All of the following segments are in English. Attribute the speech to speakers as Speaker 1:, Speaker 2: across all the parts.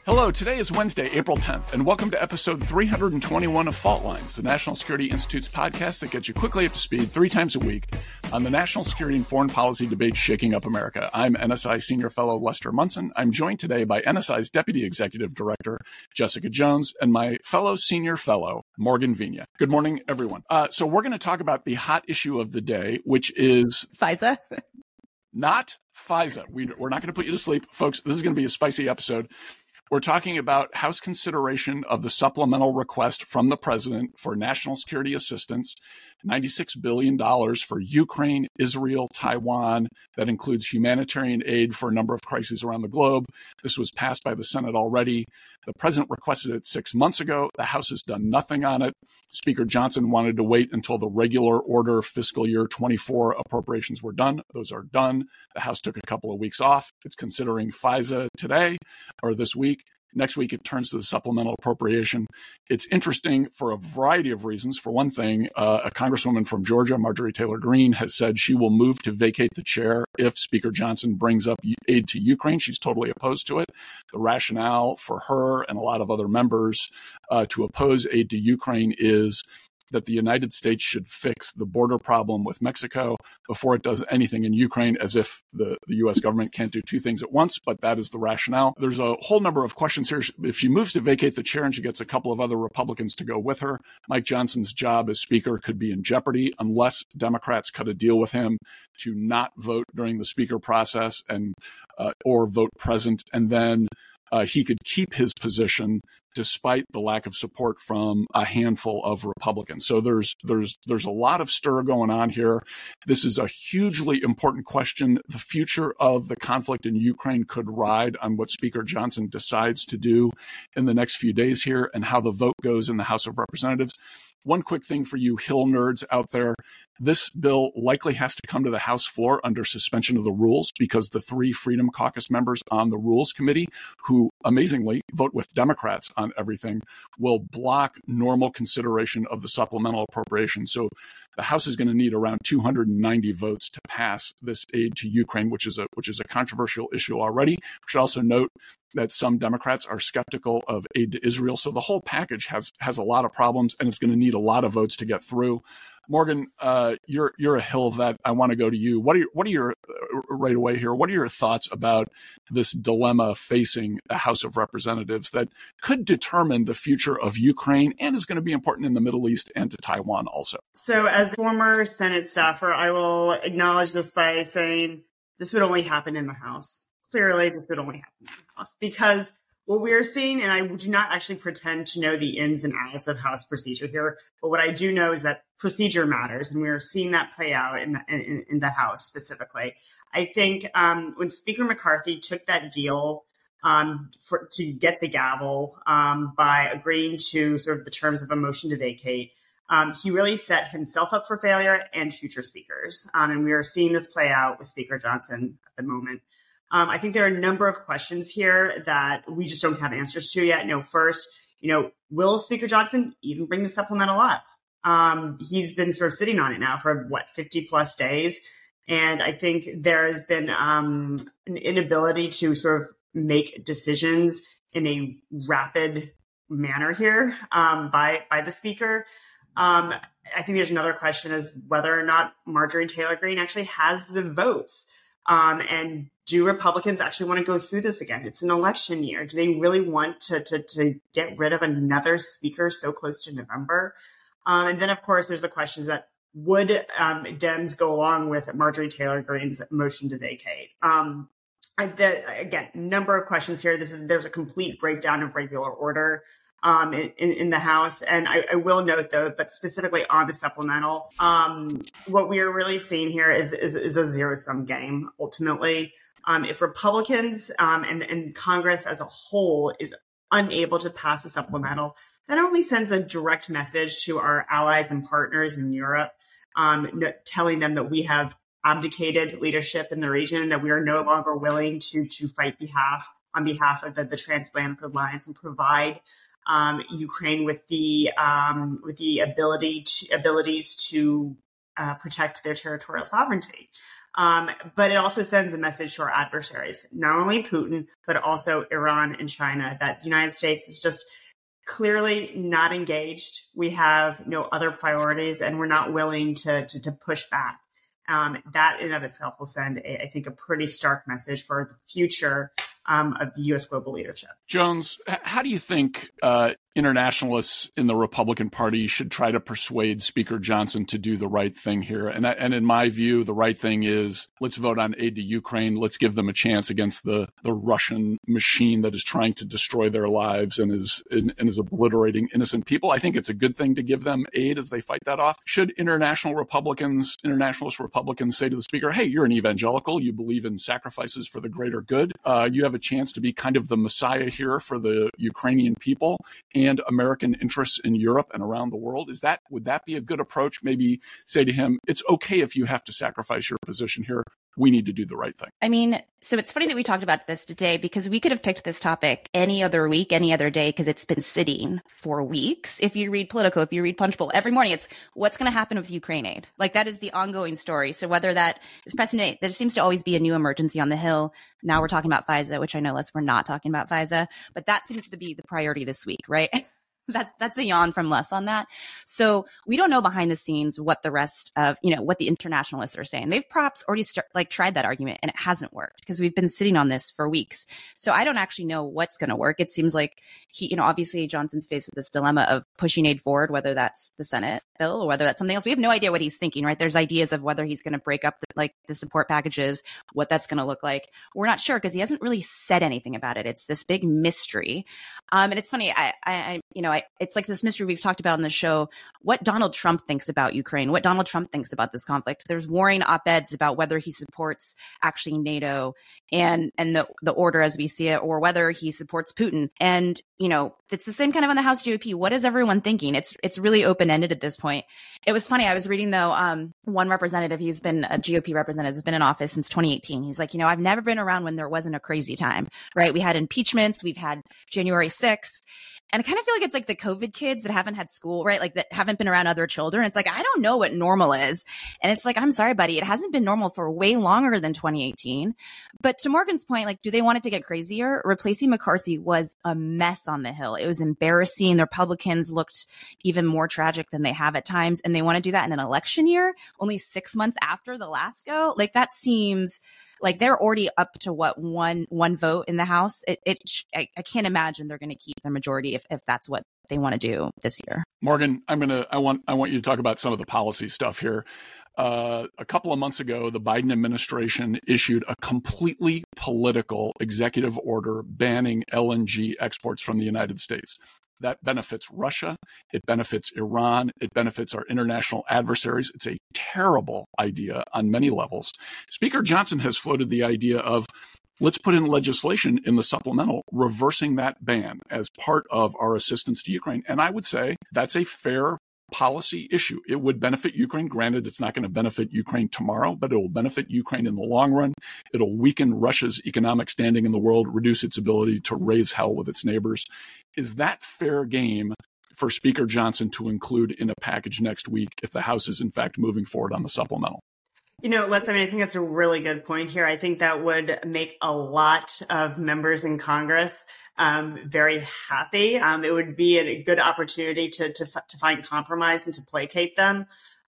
Speaker 1: Hello, today is Wednesday, April 10th, and welcome to episode 321 of Fault Lines, the National Security Institute's podcast that gets you quickly up to speed 3 times a week on the national security and foreign policy debates shaking up America. I'm NSI Senior Fellow Lester Munson. I'm joined today by NSI's Deputy Executive Director, Jessica Jones, and my fellow Senior Fellow, Morgan Vigna. Good morning, everyone. So we're going to talk about the hot issue of the day, which is
Speaker 2: FISA.
Speaker 1: Not FISA. We're not going to put you to sleep, folks. This is going to be a spicy episode. We're talking about House consideration of the supplemental request from the president for national security assistance, $96 billion for Ukraine, Israel, Taiwan. That includes humanitarian aid for a number of crises around the globe. This was passed by the Senate already. The president requested it 6 months ago. The House has done nothing on it. Speaker Johnson wanted to wait until the regular order fiscal year 24 appropriations were done. Those are done. The House took a couple of weeks off. It's considering FISA today or this week. Next week, it turns to the supplemental appropriation. It's interesting for a variety of reasons. For one thing, a congresswoman from Georgia, Marjorie Taylor Greene, has said she will move to vacate the chair if Speaker Johnson brings up aid to Ukraine. She's totally opposed to it. The rationale for her and a lot of other members to oppose aid to Ukraine is that the United States should fix the border problem with Mexico before it does anything in Ukraine, as if the U.S. government can't do two things at once, but that is the rationale. There's a whole number of questions here. If she moves to vacate the chair and she gets a couple of other Republicans to go with her, Mike Johnson's job as Speaker could be in jeopardy unless Democrats cut a deal with him to not vote during the Speaker process and or vote present, and then he could keep his position despite the lack of support from a handful of Republicans. So there's a lot of stir going on here. This is a hugely important question. The future of the conflict in Ukraine could ride on what Speaker Johnson decides to do in the next few days here and how the vote goes in the House of Representatives. One quick thing for you Hill nerds out there. This bill likely has to come to the House floor under suspension of the rules because the 3 Freedom Caucus members on the Rules Committee, who amazingly vote with Democrats on everything, will block normal consideration of the supplemental appropriation. So the House is going to need around 290 votes to pass this aid to Ukraine, which is a controversial issue already. We should also note that some Democrats are skeptical of aid to Israel. So the whole package has a lot of problems, and it's going to need a lot of votes to get through. Morgan, you're a Hill vet. I want to go to you. What are your right away here? What are your thoughts about this dilemma facing the House of Representatives that could determine the future of Ukraine and is going to be important in the Middle East and to Taiwan also?
Speaker 3: So as a former Senate staffer, I will acknowledge this by saying this would only happen in the House. Clearly, this would only happen in the House because what we're seeing, and I do not actually pretend to know the ins and outs of House procedure here, but what I do know is that procedure matters, and we are seeing that play out in the House specifically. I think when Speaker McCarthy took that deal to get the gavel by agreeing to sort of the terms of a motion to vacate, he really set himself up for failure and future speakers, and we are seeing this play out with Speaker Johnson at the moment. I think there are a number of questions here that we just don't have answers to yet. First, will Speaker Johnson even bring the supplemental up? He's been sort of sitting on it now for 50 plus days. And I think there has been an inability to sort of make decisions in a rapid manner here by the speaker. I think there's another question is whether or not Marjorie Taylor Greene actually has the votes. And do Republicans actually want to go through this again? It's an election year. Do they really want to get rid of another speaker so close to November? And then, of course, there's the questions that would Dems go along with Marjorie Taylor Greene's motion to vacate? Again, number of questions here. There's a complete breakdown of regular order in the House. And I will note, though, but specifically on the supplemental, what we are really seeing here is a zero-sum game, ultimately. If Republicans and Congress as a whole is unable to pass a supplemental, that only sends a direct message to our allies and partners in Europe, telling them that we have abdicated leadership in the region, that we are no longer willing to fight on behalf of the Transatlantic Alliance and provide Ukraine with the abilities to protect their territorial sovereignty. But it also sends a message to our adversaries, not only Putin, but also Iran and China, that the United States is just clearly not engaged. We have no other priorities, and we're not willing to push back. That in and of itself will send, I think, a pretty stark message for the future of U.S. global leadership.
Speaker 1: Jones, how do you think internationalists in the Republican Party should try to persuade Speaker Johnson to do the right thing here? And in my view, the right thing is let's vote on aid to Ukraine. Let's give them a chance against the Russian machine that is trying to destroy their lives and is obliterating innocent people. I think it's a good thing to give them aid as they fight that off. Should internationalist Republicans say to the Speaker, hey, you're an evangelical. You believe in sacrifices for the greater good. You have a chance to be kind of the Messiah here for the Ukrainian people and American interests in Europe and around the world. Would that be a good approach? Maybe say to him, it's okay if you have to sacrifice your position here. We need to do the right thing.
Speaker 2: I mean, so it's funny that we talked about this today because we could have picked this topic any other week, any other day, because it's been sitting for weeks. If you read Politico, if you read Punchbowl, every morning it's what's going to happen with Ukraine aid. Like that is the ongoing story. So whether that is pressing, there seems to always be a new emergency on the Hill. Now we're talking about FISA, which I know we're not talking about FISA, but that seems to be the priority this week, right? That's a yawn from Les on that. So we don't know behind the scenes what the rest of, what the internationalists are saying. They've perhaps already tried that argument and it hasn't worked because we've been sitting on this for weeks. So I don't actually know what's going to work. It seems like obviously Johnson's faced with this dilemma of pushing aid forward, whether that's the Senate bill or whether that's something else. We have no idea what he's thinking, right? There's ideas of whether he's going to break up the support packages, what that's going to look like. We're not sure because he hasn't really said anything about it. It's this big mystery. And it's funny. It's like this mystery we've talked about on the show, what Donald Trump thinks about Ukraine, what Donald Trump thinks about this conflict. There's warring op-eds about whether he supports actually NATO and the order as we see it, or whether he supports Putin. And, it's the same kind of on the House GOP. What is everyone thinking? It's really open-ended at this point. It was funny. I was reading, though, one representative, he's been a GOP representative, has been in office since 2018. He's like, I've never been around when there wasn't a crazy time, right? We had impeachments. We've had January 6th. And I kind of feel like it's like the COVID kids that haven't had school, right? Like that haven't been around other children. It's like, I don't know what normal is. And it's like, I'm sorry, buddy. It hasn't been normal for way longer than 2018. But to Morgan's point, like, do they want it to get crazier? Replacing McCarthy was a mess on the Hill. It was embarrassing. The Republicans looked even more tragic than they have at times. And they want to do that in an election year, only 6 months after the last go. Like that seems like they're already up to one vote in the House. I can't imagine they're going to keep their majority if that's what they want to do this year.
Speaker 1: Morgan, I want you to talk about some of the policy stuff here. A couple of months ago, the Biden administration issued a completely political executive order banning LNG exports from the United States. That benefits Russia. It benefits Iran. It benefits our international adversaries. It's a terrible idea on many levels. Speaker Johnson has floated the idea of let's put in legislation in the supplemental reversing that ban as part of our assistance to Ukraine. And I would say that's a fair policy issue. It would benefit Ukraine. Granted, it's not going to benefit Ukraine tomorrow, but it will benefit Ukraine in the long run. It'll weaken Russia's economic standing in the world, reduce its ability to raise hell with its neighbors. Is that fair game for Speaker Johnson to include in a package next week if the House is in fact moving forward on the supplemental?
Speaker 3: Les, I think that's a really good point here. I think that would make a lot of members in Congress very happy. It would be a good opportunity to find compromise and to placate them.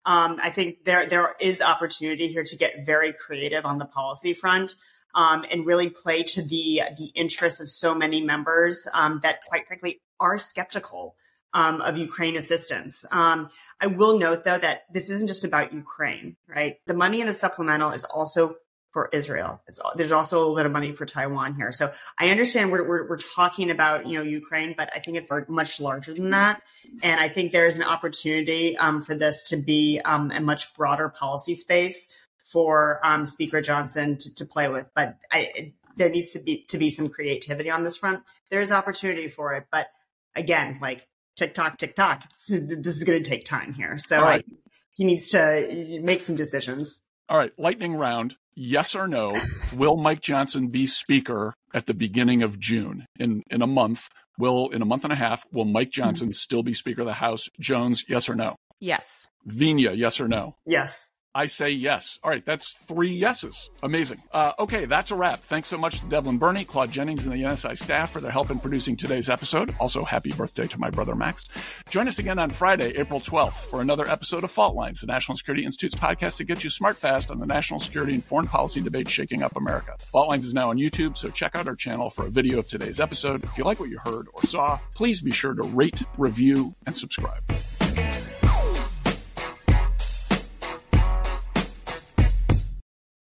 Speaker 3: I think there is opportunity here to get very creative on the policy front and really play to the interests of so many members that, quite frankly, are skeptical of Ukraine assistance. I will note, though, that this isn't just about Ukraine, right? The money in the supplemental is also for Israel. There's also a little bit of money for Taiwan here. So I understand we're talking about, Ukraine, but I think it's much larger than that. And I think there is an opportunity for this to be a much broader policy space for Speaker Johnson to play with. But there needs to be some creativity on this front. There is opportunity for it. But again, like TikTok, this is going to take time here. So
Speaker 1: right.
Speaker 3: He needs to make some decisions.
Speaker 1: All right, lightning round. Yes or no, will Mike Johnson be Speaker at the beginning of June? In a month and a half, will Mike Johnson still be Speaker of the House? Jones, yes or no?
Speaker 2: Yes.
Speaker 1: Vigna, yes or no?
Speaker 3: Yes.
Speaker 1: I say yes. All right, that's 3 yeses. Amazing. Okay, that's a wrap. Thanks so much to Devlin Burney, Claude Jennings, and the NSI staff for their help in producing today's episode. Also, happy birthday to my brother Max. Join us again on Friday, April 12th, for another episode of Fault Lines, the National Security Institute's podcast that gets you smart fast on the national security and foreign policy debate shaking up America. Fault Lines is now on YouTube, so check out our channel for a video of today's episode. If you like what you heard or saw, please be sure to rate, review, and subscribe.